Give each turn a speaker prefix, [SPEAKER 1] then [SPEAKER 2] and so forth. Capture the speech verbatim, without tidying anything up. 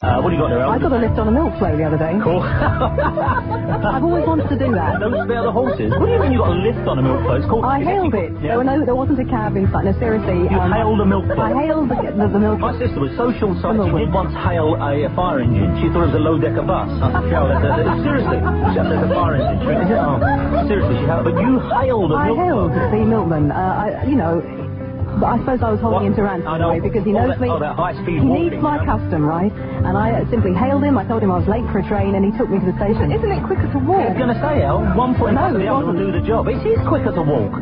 [SPEAKER 1] Uh, what do you got there, Al?
[SPEAKER 2] I got a lift on a milk float the other day.
[SPEAKER 1] Cool.
[SPEAKER 2] I've always wanted to do that.
[SPEAKER 1] Those spare the horses. What do you mean you got a lift on a milk float? It's called...
[SPEAKER 2] I hailed it.
[SPEAKER 1] Yeah.
[SPEAKER 2] There, were no, there wasn't a cab in sight. No, seriously.
[SPEAKER 1] You
[SPEAKER 2] um,
[SPEAKER 1] hailed a milk float?
[SPEAKER 2] I hailed the, the, the milk
[SPEAKER 1] My sister was so short-sighted, she did once hail a, a fire engine. She thought it was a low-decker bus. I said, that, that, that, seriously. She said there's a fire engine. She went, oh, seriously, she hailed... But you hailed a
[SPEAKER 2] I
[SPEAKER 1] milk
[SPEAKER 2] hailed
[SPEAKER 1] float.
[SPEAKER 2] the milkman. Uh, I, you know... But I suppose I was holding
[SPEAKER 1] What?
[SPEAKER 2] him to ransom
[SPEAKER 1] I know.
[SPEAKER 2] anyway, because he
[SPEAKER 1] Oh,
[SPEAKER 2] knows
[SPEAKER 1] that-
[SPEAKER 2] me.
[SPEAKER 1] oh, that high-speed
[SPEAKER 2] he
[SPEAKER 1] walking,
[SPEAKER 2] needs my
[SPEAKER 1] yeah.
[SPEAKER 2] custom, right? And I simply hailed him. I told him I was late for a train, and he took me to the station.
[SPEAKER 3] Isn't it quicker to walk?
[SPEAKER 1] I was going to say, Al, one point
[SPEAKER 2] No,
[SPEAKER 1] the
[SPEAKER 2] it
[SPEAKER 1] other will
[SPEAKER 2] wasn't.
[SPEAKER 1] do the job. It is quicker to walk.